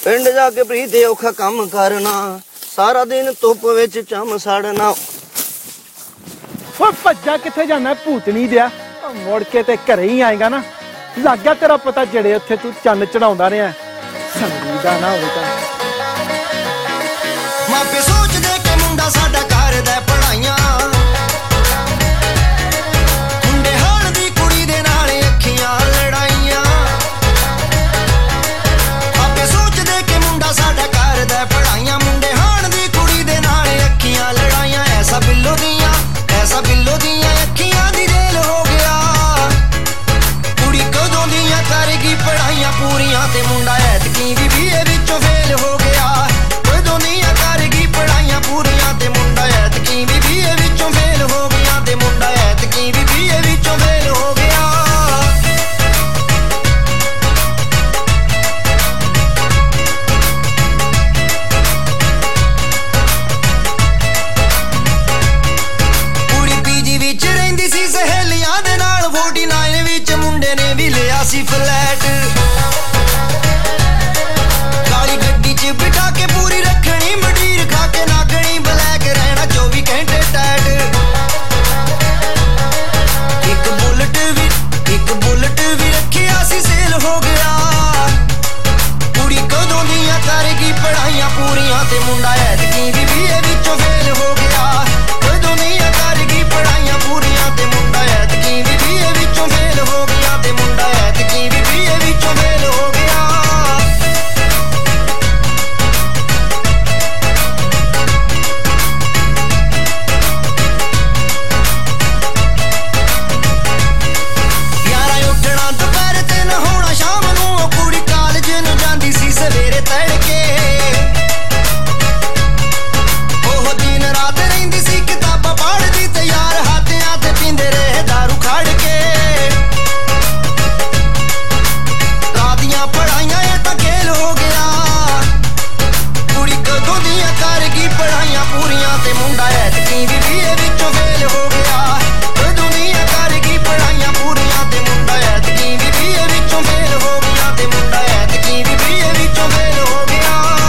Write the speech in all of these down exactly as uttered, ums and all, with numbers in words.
पिंड जाके प्रीत औखा काम करना, सारा दिन धुप विच चम सड़ना। भज्जा किथे जाना भूतनी दिया, मुड़ के ते घरे ही आएगा ना, लग गया तेरा पता जड़े उत्थे तू चन्न चढ़ाउंदा रहा संगी दा ना होवे। मापे सोचदे कि मुंडा साडा करदा पढ़ाइयां, मुंडे हाल दी कुड़ी दे नाल अखियां लड़ाइयां। मापे सोचदे कि मुंडा साडा करदा पढ़ाइयां, मुंडे हाल दी कुड़ी दे नाल अखियां लड़ाइयां। ऐसा बिल्लो दियां ऐसा बिल्लो दियां अखियां दी रेल हो गया, कुड़ी कदों दियां करगी पढ़ाइयां पूरियां, ते मुंडा ऐतकी भी बीए विचों फेल हो गया। कदों दियां करगी पढ़ाइयां पूरियां, ते मुंडा ऐतकी भी बीए विचों फेल हो गया, ते मुंडा ऐतकी भी बीए विचों फेल हो गया। फ्लैट काली गड्डी च बिठा के पूरी रखनी मडीर, खा के नागनी ब्लैक रहना चौबी घंटे टैट। एक बुलेट भी एक बुलेट भी रखिया सी सेल हो गया, कुड़ी कदों दियां करगी पढ़ाइयां पूरियां, ते मुंडा ऐतकी भी बीए विचों फेल हो गया। कदों दियां करगी पढ़ाइयां पूरियां, ते मुंडा ऐतकी भी बीए विचों फेल हो गया, ते मुंडा ऐतकी भी बीए विचों फेल हो गया। यारा उठना दोपहर ते नहाउणा शाम नूं, कुड़ी कालज नूं जांदी सी सवेरे तड़के। ओह दिन रात रहिंदी सी किताबां पढ़दी, ते यार हाथियां ते पींदे रहे दारू खड़ के। रातियां पढ़ाइयां ये तां खेल हो गया, कुड़ी कदों दियां करगी पढ़ाइयां पूरियां, ते मुंडा ऐतकी भी बीए विचों फेल हो गया। कदों दियां करगी पढ़ाइयां पूरियां, ते मुंडा ऐतकी भी बीए विचों फेल हो गया, ते मुंडा ऐतकी भी बीए विचों फेल हो गया।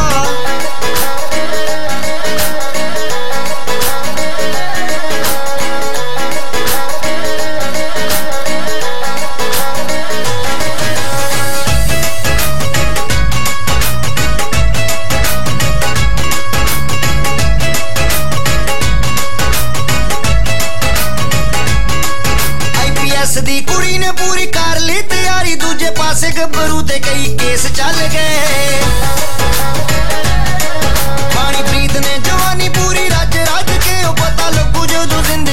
आईपीएस दी कुड़ी ने पूरी कर ली तैयारी, दूजे पासे गब्बरू ते कई केस चल गए। पानी प्रीत ने जवानी पूरी रज रज के, ओ पता लगू जो जिंदगी